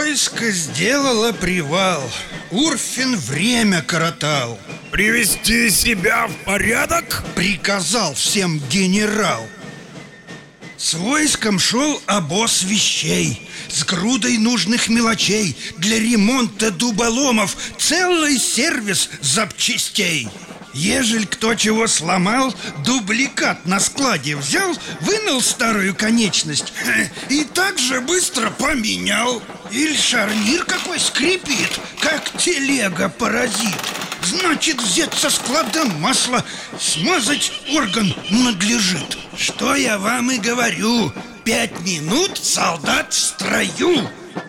Войско сделало привал. Урфин время коротал. Привести себя в порядок? Приказал всем генерал. С войском шел обоз вещей, с грудой нужных мелочей, для ремонта дуболомов целый сервис запчастей. Ежель кто чего сломал, дубликат на складе взял, вынул старую конечность и так же быстро поменял. Или шарнир какой скрипит, как телега-паразит. Значит, взять со склада масла, смазать орган надлежит. Что я вам и говорю, 5 минут солдат в строю.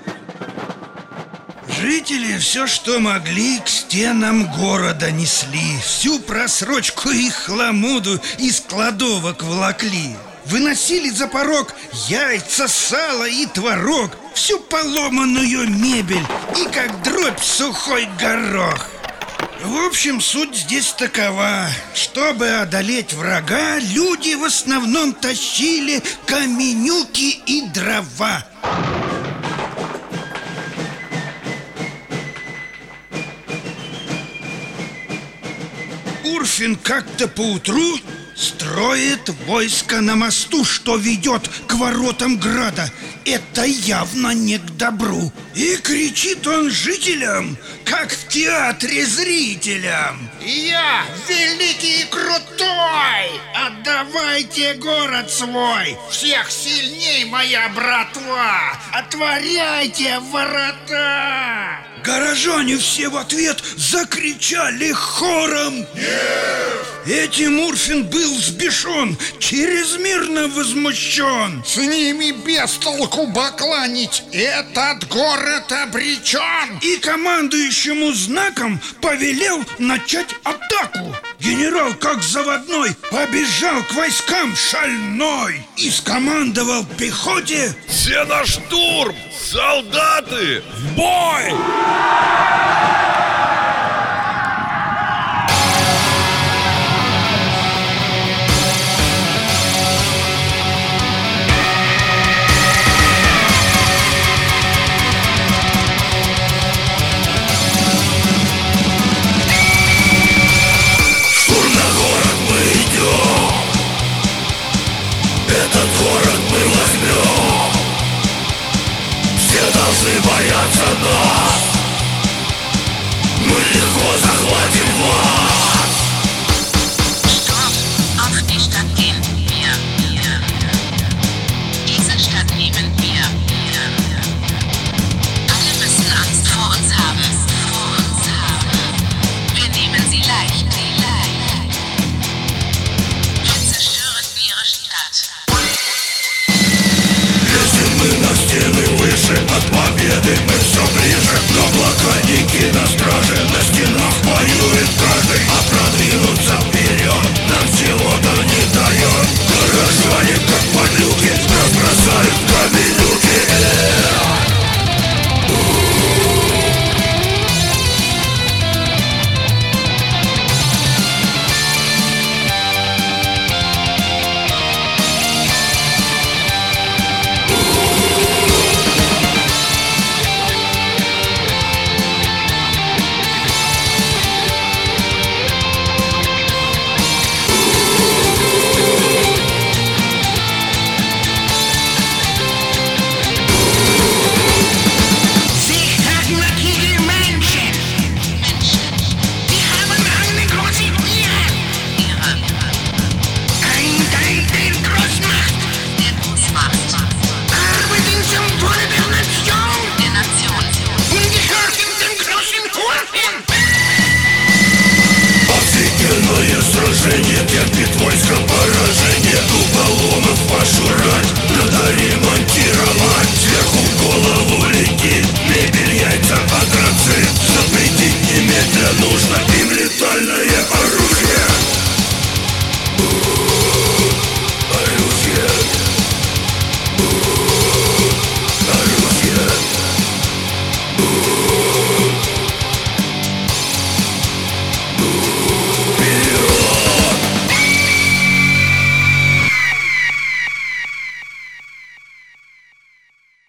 Жители все, что могли, к стенам города несли. Всю просрочку и хламуду из кладовок волокли. Выносили за порог яйца, сало и творог, всю поломанную мебель и как дробь сухой горох. В общем, суть здесь такова. Чтобы одолеть врага, люди в основном тащили каменюки и дрова. Урфин как-то поутру строит войско на мосту, что ведет к воротам града. Это явно не к добру. И кричит он жителям, как в театре зрителям: я великий и крутой! Отдавайте город свой! Всех сильней моя братва! Отворяйте ворота! Горожане все в ответ закричали хором: нет! Этим Урфин был взбешен, чрезмерно возмущен. С ними без толку бакланить, этот город обречен. И командующему знаком повелел начать атаку. Генерал, как заводной, побежал к войскам шальной и скомандовал пехоте: все на штурм! Солдаты! В бой! Должны бояться нас. Мы легко захватим вас. Sturm auf die Stadt gehen wir. Diese Stadt nehmen wir. Alle müssen Angst vor uns haben. Wir nehmen sie leicht. Wir zerstören ihre Stadt. Если мы на стены выше, от победы мы все ближе. Но блокадники на страже, на стенах воюет каждый. А продвинуться вперед нам чего-то не дает. Горожане, как подлюки, разбросают каменюки. Сражение